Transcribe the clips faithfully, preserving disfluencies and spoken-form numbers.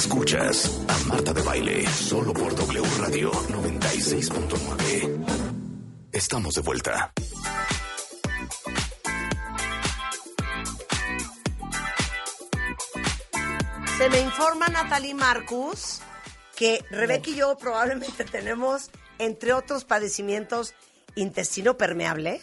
Escuchas a Marta de Baile solo por W Radio noventa y seis punto nueve. Estamos de vuelta. Se me informa Natalie Marcus que Rebeca y yo probablemente tenemos, entre otros padecimientos, intestino permeable.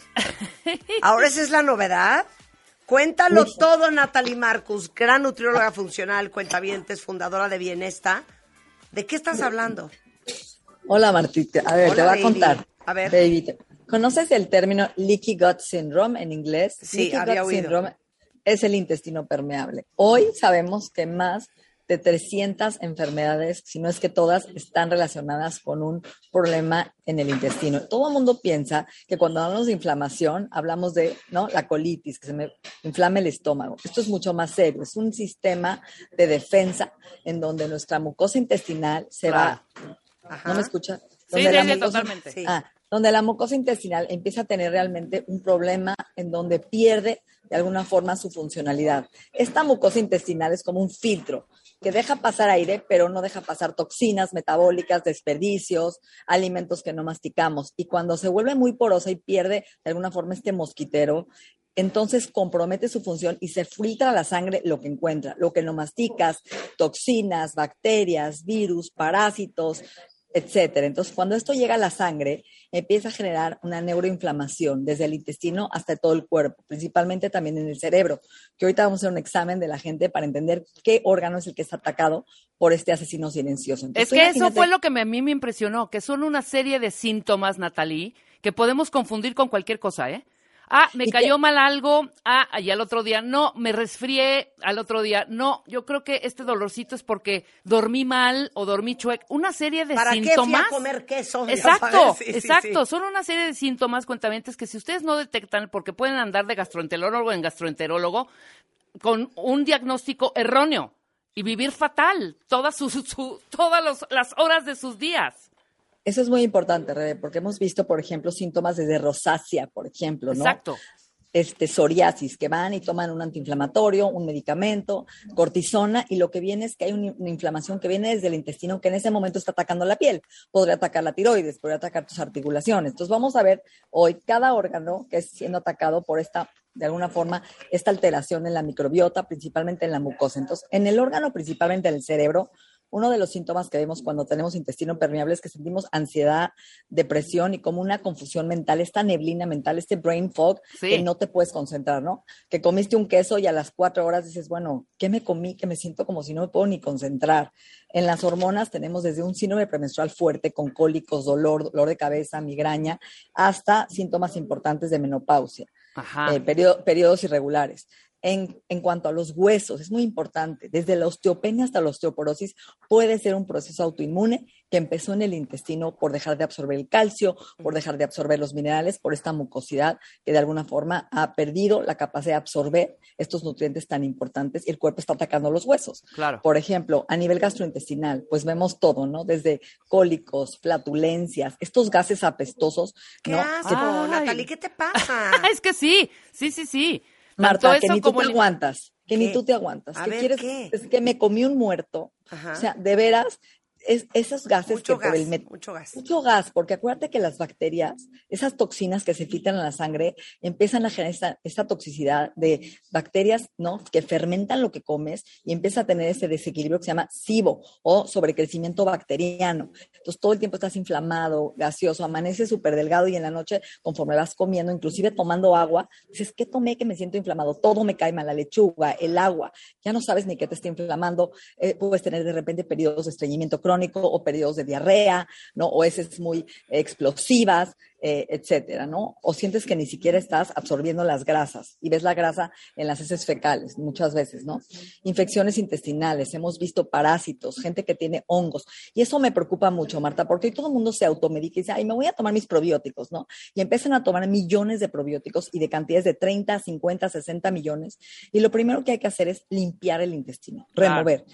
Ahora esa es la novedad. Cuéntalo sí. todo, Natalie Marcus, gran nutrióloga funcional, cuentavientes, fundadora de Bienesta. ¿De qué estás hablando? Hola, Martita. A ver, Hola, te voy baby. a contar. A ver. Baby, ¿conoces el término leaky gut syndrome en inglés? Sí, leaky había gut oído. syndrome es el intestino permeable. Hoy sabemos que más de trescientas enfermedades, si no es que todas, están relacionadas con un problema en el intestino. Todo el mundo piensa que cuando hablamos de inflamación, hablamos de, ¿no?, la colitis, que se me inflame el estómago. Esto es mucho más serio. Es un sistema de defensa en donde nuestra mucosa intestinal se Claro. va... Ajá. ¿No me escucha? Sí, Donde sí, la sí, mucosa- totalmente. Sí. Ah, donde la mucosa intestinal empieza a tener realmente un problema en donde pierde de alguna forma su funcionalidad. Esta mucosa intestinal es como un filtro que deja pasar aire, pero no deja pasar toxinas metabólicas, desperdicios, alimentos que no masticamos. Y cuando se vuelve muy porosa y pierde de alguna forma este mosquitero, entonces compromete su función y se filtra a la sangre lo que encuentra, lo que no masticas, toxinas, bacterias, virus, parásitos, etcétera. Entonces, cuando esto llega a la sangre, empieza a generar una neuroinflamación desde el intestino hasta todo el cuerpo, principalmente también en el cerebro, que ahorita vamos a hacer un examen de la gente para entender qué órgano es el que está atacado por este asesino silencioso. Entonces, Es que eso imagínate- fue lo que me- a mí me impresionó, que son una serie de síntomas, Natalie, que podemos confundir con cualquier cosa, ¿eh? Ah, me ¿Y cayó qué? mal algo, ah, y al otro día no, me resfrié, al otro día no. Yo creo que este dolorcito es porque dormí mal o dormí chueco. Una serie de ¿Para qué fui síntomas. a comer queso? Ya Exacto, sabes, sí, sí, exacto. sí. Son una serie de síntomas, cuentavientes, que si ustedes no detectan, porque pueden andar de gastroenterólogo en gastroenterólogo con un diagnóstico erróneo y vivir fatal todas, sus, su- todas los- las horas de sus días. Eso es muy importante, Rebe, porque hemos visto, por ejemplo, síntomas desde rosácea, por ejemplo, ¿no? Exacto. Este, psoriasis, que van y toman un antiinflamatorio, un medicamento, cortisona, y lo que viene es que hay un- una inflamación que viene desde el intestino que en ese momento está atacando la piel. Podría atacar la tiroides, podría atacar tus articulaciones. Entonces vamos a ver hoy cada órgano que es siendo atacado por esta, de alguna forma, esta alteración en la microbiota, principalmente en la mucosa. Entonces, en el órgano, principalmente en el cerebro, uno de los síntomas que vemos cuando tenemos intestino permeable es que sentimos ansiedad, depresión y como una confusión mental, esta neblina mental, este brain fog, Sí. que no te puedes concentrar, ¿no? Que comiste un queso y a las cuatro horas dices, bueno, ¿qué me comí? Que me siento como si no me puedo ni concentrar. En las hormonas tenemos desde un síndrome premenstrual fuerte con cólicos, dolor, dolor de cabeza, migraña, hasta síntomas importantes de menopausia, Ajá. eh, periodo- periodos irregulares. En, en cuanto a los huesos, es muy importante, desde la osteopenia hasta la osteoporosis puede ser un proceso autoinmune que empezó en el intestino por dejar de absorber el calcio, por dejar de absorber los minerales, por esta mucosidad que de alguna forma ha perdido la capacidad de absorber estos nutrientes tan importantes y el cuerpo está atacando los huesos. Claro. Por ejemplo, a nivel gastrointestinal, pues vemos todo, ¿no? Desde cólicos, flatulencias, estos gases apestosos, ¡Qué ¿no? asco, Que- Ay. Natalie! ¿Qué te pasa? es que sí, sí, sí, sí. Marta, Tanto que eso ni tú como te el- aguantas, que ¿Qué? ni tú te aguantas. A que ver, quieres, ¿qué? es que me comí un muerto. Ajá. O sea, de veras, es, esos gases Mucho que por gas, el met- mucho gas. mucho gas, porque acuérdate que las bacterias, esas toxinas que se filtran en la sangre, empiezan a generar esta, esta toxicidad de bacterias, ¿no? Que fermentan lo que comes y empieza a tener ese desequilibrio que se llama SIBO o sobrecrecimiento bacteriano. Entonces todo el tiempo estás inflamado, gaseoso, amaneces súper delgado y en la noche, conforme vas comiendo, inclusive tomando agua, dices, ¿qué tomé que me siento inflamado? Todo me cae mal, la lechuga, el agua, ya no sabes ni qué te está inflamando, eh, puedes tener de repente periodos de estreñimiento crónico o periodos de diarrea, ¿no? O heces muy eh, explosivas, eh, etcétera, ¿no? O sientes que ni siquiera estás absorbiendo las grasas y ves la grasa en las heces fecales muchas veces, ¿no? Infecciones intestinales, hemos visto parásitos, gente que tiene hongos y eso me preocupa mucho, Marta, porque hoy todo el mundo se automedica y dice, ay, me voy a tomar mis probióticos, ¿no? Y empiezan a tomar millones de probióticos y de cantidades de treinta, cincuenta, sesenta millones y lo primero que hay que hacer es limpiar el intestino, Claro. remover.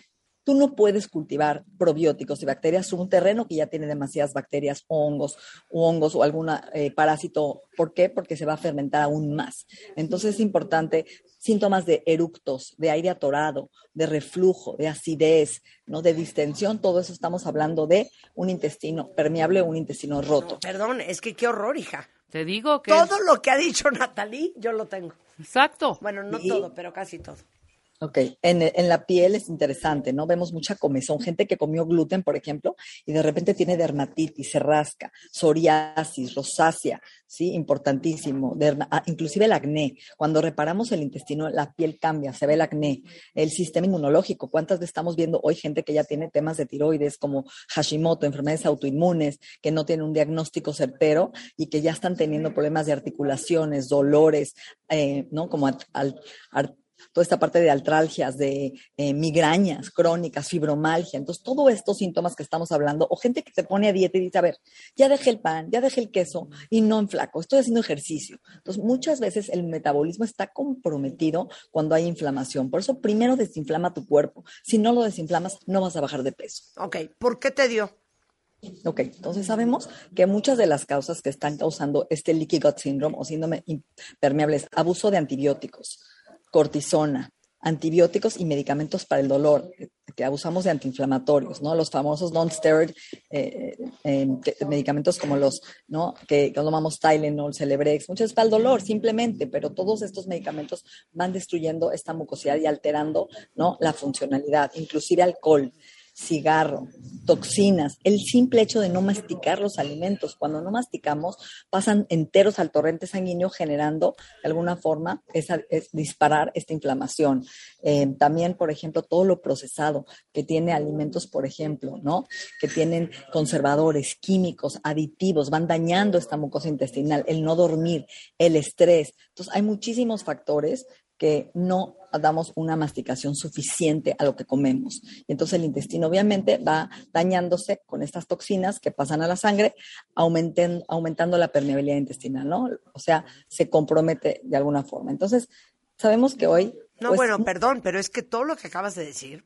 tú no puedes cultivar probióticos y bacterias sobre un terreno que ya tiene demasiadas bacterias, hongos, o hongos o algún eh, parásito. ¿Por qué? Porque se va a fermentar aún más. Entonces es importante síntomas de eructos, de aire atorado, de reflujo, de acidez, ¿no? De distensión, todo eso estamos hablando de un intestino permeable o un intestino roto. No, perdón, es que qué horror, hija. Te digo que... Todo lo que ha dicho Natalie, yo lo tengo. Exacto. Bueno, no y... todo, pero casi todo. Ok, en, en la piel es interesante, ¿no? Vemos mucha comezón, gente que comió gluten, por ejemplo, y de repente tiene dermatitis, se rasca, psoriasis, rosácea, ¿sí? Importantísimo. Derma, ah, inclusive el acné. Cuando reparamos el intestino, la piel cambia, se ve el acné. El sistema inmunológico, ¿cuántas veces estamos viendo hoy gente que ya tiene temas de tiroides como Hashimoto, enfermedades autoinmunes, que no tienen un diagnóstico certero y que ya están teniendo problemas de articulaciones, dolores, eh, ¿no? Como al, al, al toda esta parte de artralgias, de eh, migrañas crónicas, fibromalgia. Entonces, todos estos síntomas que estamos hablando, o gente que se pone a dieta y dice, a ver, ya dejé el pan, ya dejé el queso y no enflaco, estoy haciendo ejercicio. Entonces, muchas veces el metabolismo está comprometido cuando hay inflamación. Por eso, primero desinflama tu cuerpo. Si no lo desinflamas, no vas a bajar de peso. Ok, ¿por qué te dio? Ok, entonces sabemos que muchas de las causas que están causando este leaky gut syndrome o síndrome impermeable es abuso de antibióticos, cortisona, antibióticos y medicamentos para el dolor, que abusamos de antiinflamatorios, ¿no? Los famosos non-steroid eh, eh, que, medicamentos como los, ¿no? Que, que tomamos Tylenol, Celebrex, muchas veces para el dolor simplemente, pero todos estos medicamentos van destruyendo esta mucosidad y alterando, ¿no? La funcionalidad, inclusive alcohol, cigarro, toxinas, el simple hecho de no masticar los alimentos. Cuando no masticamos, pasan enteros al torrente sanguíneo generando, de alguna forma, esa, es disparar esta inflamación. Eh, también, por ejemplo, todo lo procesado que tiene alimentos, por ejemplo, ¿no? Que tienen conservadores, químicos, aditivos, van dañando esta mucosa intestinal, el no dormir, el estrés. Entonces, hay muchísimos factores que no damos una masticación suficiente a lo que comemos. Y entonces el intestino obviamente va dañándose con estas toxinas que pasan a la sangre, aumenten, aumentando la permeabilidad intestinal, ¿no? O sea, se compromete de alguna forma. Entonces, sabemos que hoy... No, pues, bueno, perdón, pero es que todo lo que acabas de decir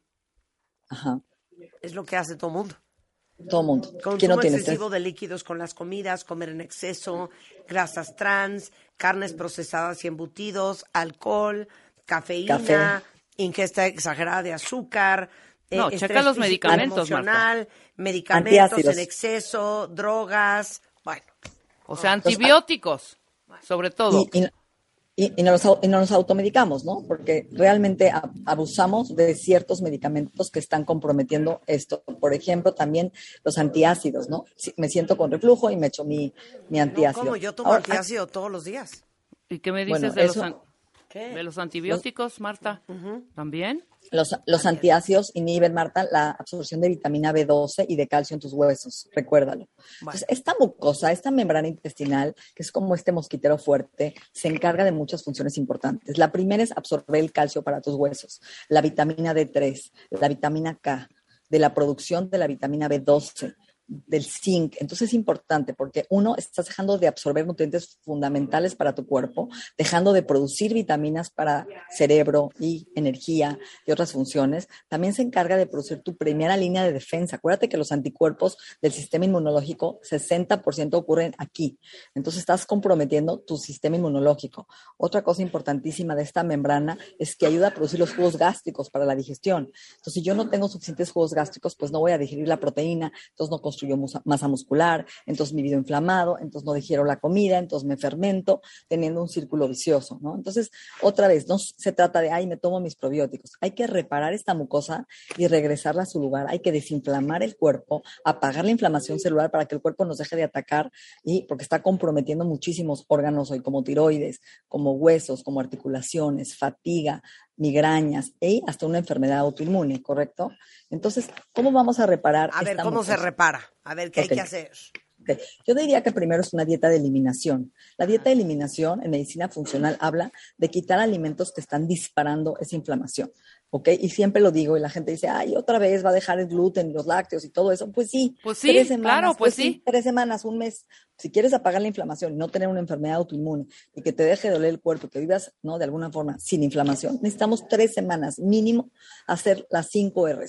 ajá. es lo que hace todo mundo. Todo mundo. Consumo ¿Quién no tiene excesivo estrés? de líquidos con las comidas, comer en exceso, grasas trans, carnes procesadas y embutidos, alcohol, cafeína, Café. ingesta exagerada de azúcar, No, eh, checa estrés los físico, medicamentos, emocional, medicamentos Antiácidos. en exceso, drogas, bueno. O sea, Entonces, antibióticos, sobre todo. Y, y, y, y, nos, y no nos automedicamos, ¿no? Porque realmente a, abusamos de ciertos medicamentos que están comprometiendo esto. Por ejemplo, también los antiácidos, ¿no? Si, me siento con reflujo y me echo mi, mi antiácido. No, como yo tomo Ahora, antiácido todos los días. ¿Y qué me dices bueno, de, eso- los an- ¿Qué? de los antibióticos, Marta? ¿También? Los, los antiácidos inhiben, Marta, la absorción de vitamina B doce y de calcio en tus huesos, recuérdalo. Entonces, esta mucosa, esta membrana intestinal, que es como este mosquitero fuerte, se encarga de muchas funciones importantes. La primera es absorber el calcio para tus huesos, la vitamina D tres, la vitamina K, de la producción de la vitamina B doce, del zinc. Entonces es importante porque uno, estás dejando de absorber nutrientes fundamentales para tu cuerpo, dejando de producir vitaminas para cerebro y energía y otras funciones. También se encarga de producir tu primera línea de defensa. Acuérdate que los anticuerpos del sistema inmunológico, sesenta por ciento ocurren aquí. Entonces estás comprometiendo tu sistema inmunológico. Otra cosa importantísima de esta membrana es que ayuda a producir los jugos gástricos para la digestión. Entonces, si yo no tengo suficientes jugos gástricos, pues no voy a digerir la proteína, entonces no construyo masa muscular, entonces mi video inflamado, entonces no digiero la comida, entonces me fermento, teniendo un círculo vicioso, ¿no? Entonces, otra vez, no se trata de, ay, me tomo mis probióticos. Hay que reparar esta mucosa y regresarla a su lugar. Hay que desinflamar el cuerpo, apagar la inflamación celular para que el cuerpo nos deje de atacar, y porque está comprometiendo muchísimos órganos hoy, como tiroides, como huesos, como articulaciones, fatiga, migrañas y hasta una enfermedad autoinmune, ¿correcto? Entonces, ¿cómo vamos a reparar A ver, esta ¿cómo mucosa? se repara? A ver, ¿qué Ok. hay que hacer? Okay. Yo diría que primero es una dieta de eliminación. La dieta de eliminación en medicina funcional habla de quitar alimentos que están disparando esa inflamación, ¿ok? Y siempre lo digo y la gente dice, ay, otra vez va a dejar el gluten, los lácteos y todo eso. Pues sí, Pues sí, tres semanas, claro, pues sí. Tres semanas, un mes. Si quieres apagar la inflamación y no tener una enfermedad autoinmune y que te deje doler el cuerpo y que vivas, ¿no? De alguna forma sin inflamación, necesitamos tres semanas mínimo hacer las cinco R's.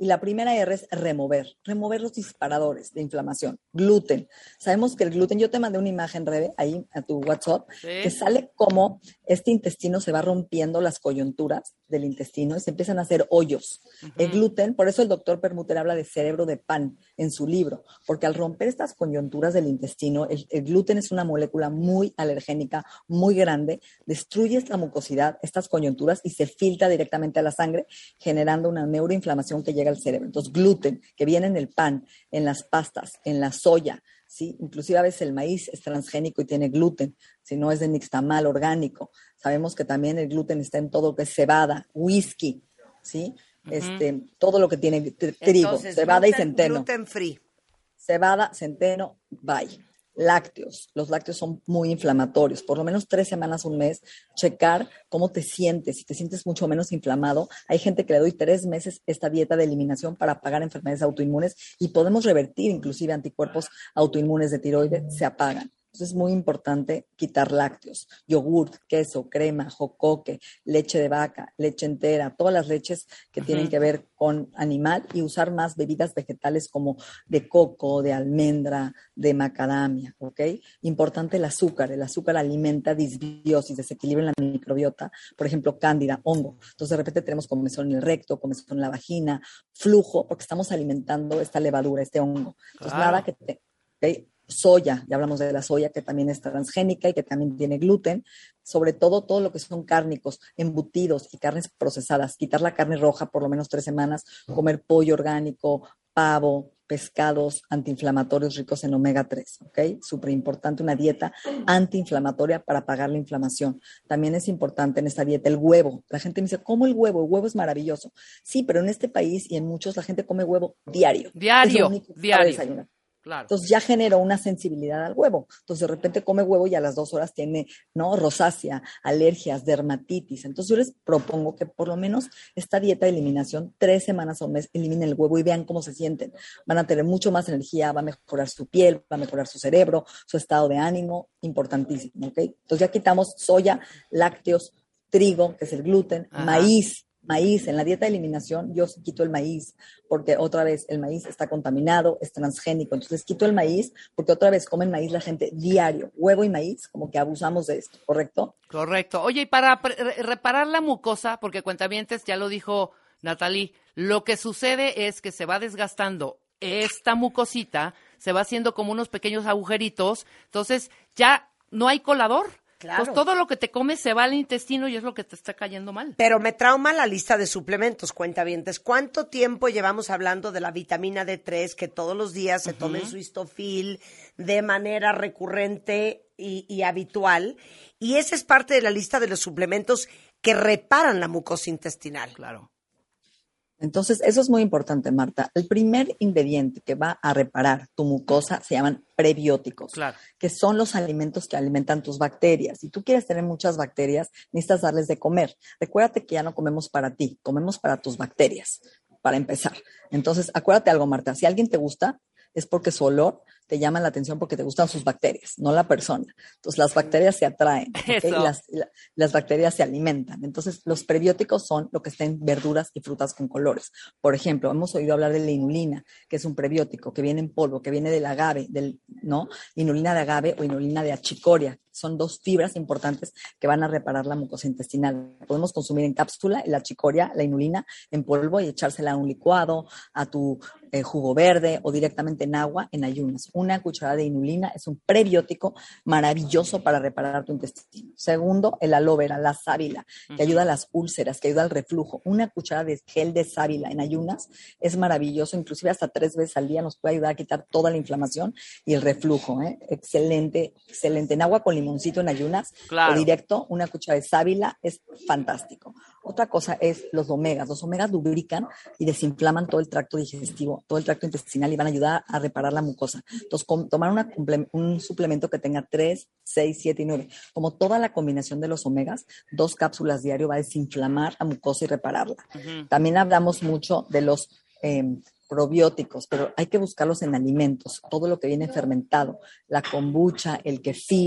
Y la primera R es remover, remover los disparadores de inflamación. Gluten. Sabemos que el gluten, yo te mandé una imagen, Rebe, ahí a tu WhatsApp, ¿sí? Que sale como este intestino se va rompiendo las coyunturas del intestino y se empiezan a hacer hoyos. Uh-huh. El gluten, por eso el doctor Permuter habla de cerebro de pan en su libro, porque al romper estas coyunturas del intestino, el, el gluten es una molécula muy alergénica, muy grande, destruye esta mucosidad, estas coyunturas y se filtra directamente a la sangre, generando una neuroinflamación que llega al cerebro. Entonces, gluten, que viene en el pan, en las pastas, en la soya, ¿sí? Inclusive a veces el maíz es transgénico y tiene gluten, si no es de nixtamal orgánico. Sabemos que también el gluten está en todo lo que es cebada, whisky, ¿sí? Uh-huh. Este, todo lo que tiene t- trigo, Entonces, cebada gluten, y centeno. Gluten free. Cebada, centeno, bye. Lácteos. Los lácteos son muy inflamatorios. Por lo menos tres semanas, un mes, checar cómo te sientes. Si te sientes mucho menos inflamado, hay gente que le doy tres meses esta dieta de eliminación para apagar enfermedades autoinmunes y podemos revertir inclusive anticuerpos autoinmunes de tiroides, se apagan. Entonces es muy importante quitar lácteos, yogurt, queso, crema, jocoque, leche de vaca, leche entera, todas las leches que uh-huh. tienen que ver con animal y usar más bebidas vegetales como de coco, de almendra, de macadamia, ¿ok? Importante el azúcar, el azúcar alimenta disbiosis, desequilibrio en la microbiota, por ejemplo, cándida, hongo. Entonces de repente tenemos comezón en el recto, comezón en la vagina, flujo, porque estamos alimentando esta levadura, este hongo. Entonces claro. nada que te... ¿okay? Soya, ya hablamos de la soya que también es transgénica y que también tiene gluten, sobre todo todo lo que son cárnicos, embutidos y carnes procesadas, quitar la carne roja por lo menos tres semanas, comer pollo orgánico, pavo, pescados antiinflamatorios ricos en omega tres, ¿ok? Súper importante una dieta antiinflamatoria para apagar la inflamación. También es importante en esta dieta el huevo. La gente me dice, ¿cómo el huevo? El huevo es maravilloso. Sí, pero en este país y en muchos la gente come huevo diario. Diario, diario. Claro. Entonces ya generó una sensibilidad al huevo. Entonces de repente come huevo y a las dos horas tiene, ¿no? Rosácea, alergias, dermatitis. Entonces yo les propongo que por lo menos esta dieta de eliminación, tres semanas al mes, eliminen el huevo y vean cómo se sienten. Van a tener mucho más energía, va a mejorar su piel, va a mejorar su cerebro, su estado de ánimo, importantísimo, ¿ok? Entonces ya quitamos soya, lácteos, trigo, que es el gluten, Ajá. maíz. Maíz, en la dieta de eliminación yo sí quito el maíz, porque otra vez el maíz está contaminado, es transgénico, entonces quito el maíz, porque otra vez comen maíz la gente diario, huevo y maíz, como que abusamos de esto, ¿correcto? Correcto. Oye, y para pre- reparar la mucosa, porque cuentavientes, ya lo dijo Natalie, lo que sucede es que se va desgastando esta mucosita, se va haciendo como unos pequeños agujeritos, entonces ya no hay colador. Claro. Pues todo lo que te comes se va al intestino y es lo que te está cayendo mal. Pero me trauma la lista de suplementos, cuentavientes. ¿Cuánto tiempo llevamos hablando de la vitamina D tres, que todos los días se uh-huh. tomen su histofil de manera recurrente y, y habitual? Y esa es parte de la lista de los suplementos que reparan la mucosa intestinal. Claro. Entonces, eso es muy importante, Marta. El primer ingrediente que va a reparar tu mucosa se llaman prebióticos, claro. que son los alimentos que alimentan tus bacterias. Si tú quieres tener muchas bacterias, necesitas darles de comer. Recuérdate que ya no comemos para ti, comemos para tus bacterias, para empezar. Entonces, acuérdate algo, Marta. Si alguien te gusta, es porque su olor te llama la atención porque te gustan sus bacterias, no la persona. Entonces, las bacterias se atraen, ¿okay? Y las, la, las bacterias se alimentan. Entonces, los prebióticos son lo que está en verduras y frutas con colores. Por ejemplo, hemos oído hablar de la inulina, que es un prebiótico que viene en polvo, que viene del agave, del, ¿no? Inulina de agave o inulina de achicoria. Son dos fibras importantes que van a reparar la mucosa intestinal. Podemos consumir en cápsula la achicoria, la inulina en polvo y echársela a un licuado, a tu eh, jugo verde o directamente en agua en ayunas. Una cucharada de inulina es un prebiótico maravilloso para reparar tu intestino. Segundo, el aloe vera, la sábila, que ayuda a las úlceras, que ayuda al reflujo. Una cucharada de gel de sábila en ayunas es maravilloso, inclusive hasta tres veces al día nos puede ayudar a quitar toda la inflamación y el reflujo, ¿eh? Excelente, excelente. En agua con limoncito en ayunas, claro. O directo, una cucharada de sábila es fantástico. Otra cosa es los omegas. Los omegas lubrican y desinflaman todo el tracto digestivo, todo el tracto intestinal y van a ayudar a reparar la mucosa. Entonces, com- tomar una, un suplemento que tenga tres, seis, siete y nueve, como toda la combinación de los omegas, dos cápsulas diario va a desinflamar la mucosa y repararla. Uh-huh. También hablamos mucho de los eh, probióticos, pero hay que buscarlos en alimentos, todo lo que viene fermentado, la kombucha, el kefir,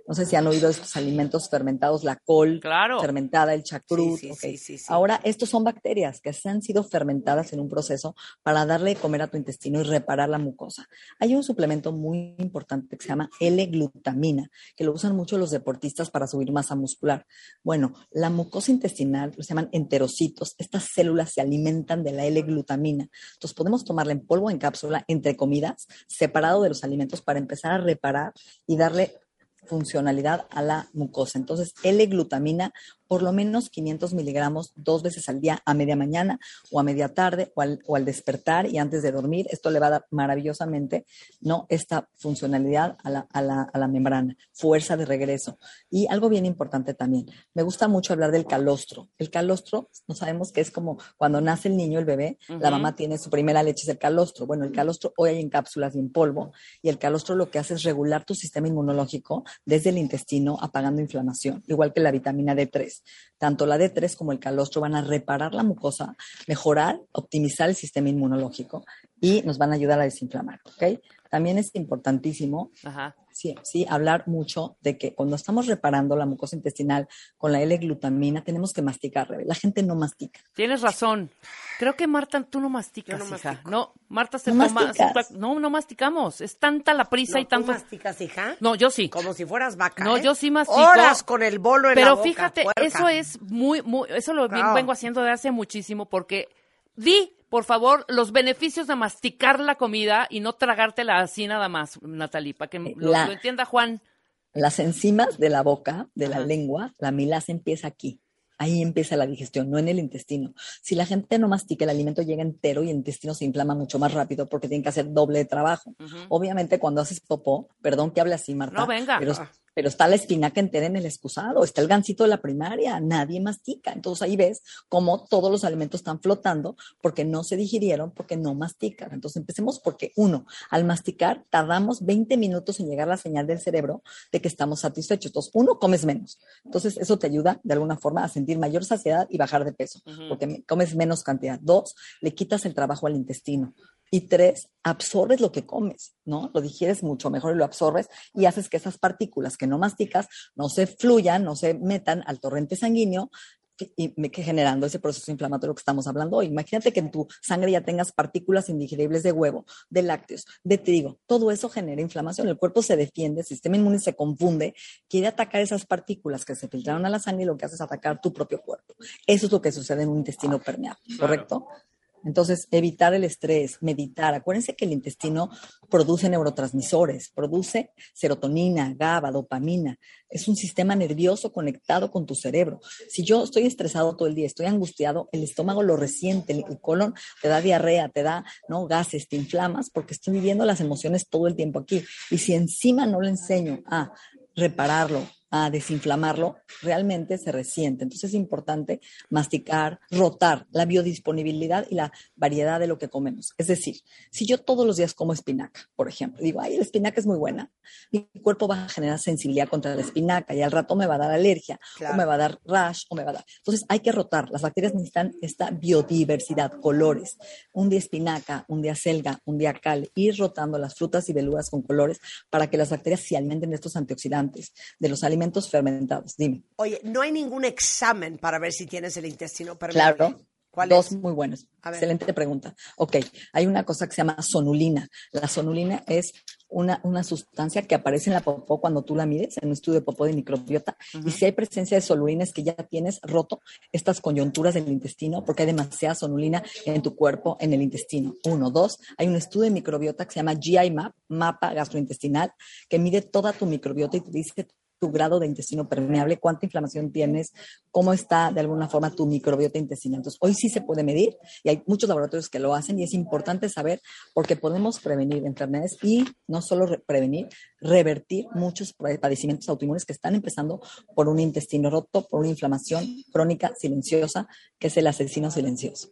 No sé si han oído estos alimentos fermentados, la col Claro. fermentada, el chacrut. Sí, sí, okay. sí, sí, sí. Ahora, estos son bacterias que se han sido fermentadas en un proceso para darle de comer a tu intestino y reparar la mucosa. Hay un suplemento muy importante que se llama L-glutamina, que lo usan mucho los deportistas para subir masa muscular. Bueno, la mucosa intestinal, se llaman enterocitos, estas células se alimentan de la L-glutamina. Entonces, podemos tomarla en polvo o en cápsula, entre comidas, separado de los alimentos para empezar a reparar y darle funcionalidad a la mucosa. Entonces, L-glutamina, por lo menos quinientos miligramos dos veces al día, a media mañana o a media tarde o al, o al despertar y antes de dormir. Esto le va a dar maravillosamente, ¿no?, esta funcionalidad a la, a la, a la membrana, fuerza de regreso. Y algo bien importante también, me gusta mucho hablar del calostro. El calostro, no sabemos que es como cuando nace el niño, el bebé, uh-huh. la mamá tiene su primera leche, es el calostro. Bueno, el calostro hoy hay en cápsulas y en polvo, y el calostro lo que hace es regular tu sistema inmunológico desde el intestino, apagando inflamación, igual que la vitamina D tres. Tanto la D tres como el calostro van a reparar la mucosa, mejorar, optimizar el sistema inmunológico y nos van a ayudar a desinflamar, ¿ok? También es importantísimo Ajá. Sí, sí, hablar mucho de que cuando estamos reparando la mucosa intestinal con la L-glutamina tenemos que masticar, Rebe. La gente no mastica. Tienes razón. Creo que Marta, tú no masticas, Yo no hija. mastico. No, Marta se ¿No toma... masticas? No, no masticamos. Es tanta la prisa ¿No y tanto... tú masticas, hija? No, yo sí. Como si fueras vaca, No, ¿eh? yo sí mastico. Horas con el bolo en Pero la boca, fíjate, puerca. eso es muy, muy... Eso lo Claro. vengo haciendo de hace muchísimo porque... Di, por favor, los beneficios de masticar la comida y no tragártela así nada más, Natalie, para que lo, La- lo entienda Juan. Las enzimas de la boca, de la Ajá. lengua, la amilasa empieza aquí. Ahí empieza la digestión, no en el intestino. Si la gente no mastica, el alimento llega entero y el intestino se inflama mucho más rápido porque tiene que hacer doble de trabajo. Ujú. Obviamente, cuando haces popó, perdón que hable así, Marta, No, venga. pero, pero está la espinaca entera en el excusado, está el gansito de la primaria, nadie mastica. Entonces ahí ves cómo todos los alimentos están flotando porque no se digirieron, porque no mastican. Entonces empecemos porque, uno, al masticar tardamos veinte minutos en llegar la señal del cerebro de que estamos satisfechos. Entonces, uno, comes menos. Entonces eso te ayuda de alguna forma a sentir mayor saciedad y bajar de peso, Ujú. porque comes menos cantidad. Dos, le quitas el trabajo al intestino. Y tres, absorbes lo que comes, ¿no? Lo digieres mucho mejor y lo absorbes y haces que esas partículas que no masticas no se fluyan, no se metan al torrente sanguíneo que- y me- que generando ese proceso inflamatorio que estamos hablando hoy. Imagínate que en tu sangre ya tengas partículas indigeribles de huevo, de lácteos, de trigo. Todo eso genera inflamación. El cuerpo se defiende, el sistema inmune se confunde, quiere atacar esas partículas que se filtraron a la sangre y lo que hace es atacar tu propio cuerpo. Eso es lo que sucede en un intestino permeable, ¿correcto? Entonces, evitar el estrés, meditar. Acuérdense que el intestino produce neurotransmisores, produce serotonina, GABA, dopamina. Es un sistema nervioso conectado con tu cerebro. Si yo estoy estresado todo el día, estoy angustiado, el estómago lo resiente, el, el colon te da diarrea, te da, ¿no?, gases, te inflamas porque estoy viviendo las emociones todo el tiempo aquí. Y si encima no le enseño a repararlo, a desinflamarlo, realmente se resiente. Entonces es importante masticar, rotar la biodisponibilidad y la variedad de lo que comemos. Es decir, si yo todos los días como espinaca, por ejemplo, digo, ay, la espinaca es muy buena, mi cuerpo va a generar sensibilidad contra la espinaca y al rato me va a dar alergia, Claro. o me va a dar rash, o me va a dar... Entonces hay que rotar. Las bacterias necesitan esta biodiversidad, colores. Un día espinaca, un día selga, un día cal, ir rotando las frutas y verduras con colores para que las bacterias se alimenten de estos antioxidantes, de los alimentos fermentados. Dime. Oye, no hay ningún examen para ver si tienes el intestino permeable. Claro. ¿Cuál Dos es? muy buenos. A ver. Excelente pregunta. Ok, hay una cosa que se llama sonulina. La sonulina es una, una sustancia que aparece en la popó cuando tú la mides, en un estudio de popó de microbiota. Ujú. Y si hay presencia de sonulina es que ya tienes roto estas coyunturas del intestino porque hay demasiada sonulina en tu cuerpo, en el intestino. Uno. Dos, hay un estudio de microbiota que se llama G I MAP, mapa gastrointestinal, que mide toda tu microbiota y te dice tu grado de intestino permeable, cuánta inflamación tienes, cómo está de alguna forma tu microbiota intestinal. Entonces, hoy sí se puede medir y hay muchos laboratorios que lo hacen y es importante saber porque podemos prevenir enfermedades y no solo re- prevenir, revertir muchos padecimientos autoinmunes que están empezando por un intestino roto, por una inflamación crónica silenciosa, que es el asesino silencioso.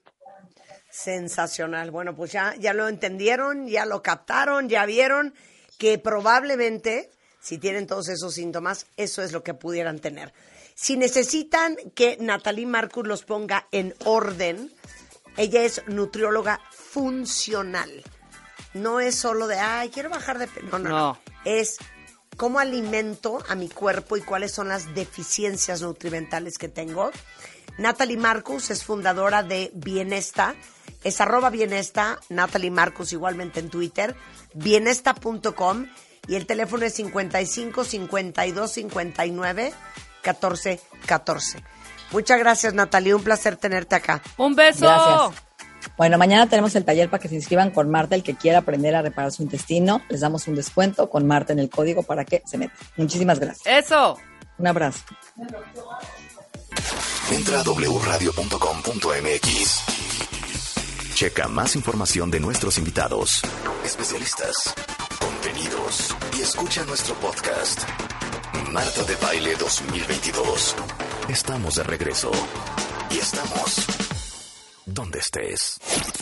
Sensacional. Bueno, pues ya, ya lo entendieron, ya lo captaron, ya vieron que probablemente, si tienen todos esos síntomas, eso es lo que pudieran tener. Si necesitan que Natalie Marcus los ponga en orden, ella es nutrióloga funcional. No es solo de, ay, quiero bajar de peso. No, no, no. No. Es cómo alimento a mi cuerpo y cuáles son las deficiencias nutrimentales que tengo. Natalie Marcus es fundadora de Bienesta, es arroba Bienesta, Natalie Marcus igualmente en Twitter, bienesta punto com, y el teléfono es cincuenta y cinco, cincuenta y dos, cincuenta y nueve, catorce, catorce. Muchas gracias, Natalie, un placer tenerte acá. ¡Un beso! Gracias. Bueno, mañana tenemos el taller para que se inscriban con Marta, el que quiera aprender a reparar su intestino. Les damos un descuento con Marta en el código para que se metan. Muchísimas gracias. ¡Eso! Un abrazo. Entra a doble u radio punto com punto m x. Checa más información de nuestros invitados, especialistas, contenidos y escucha nuestro podcast. Marta de Baile dos mil veintidós. Estamos de regreso y estamos donde estés.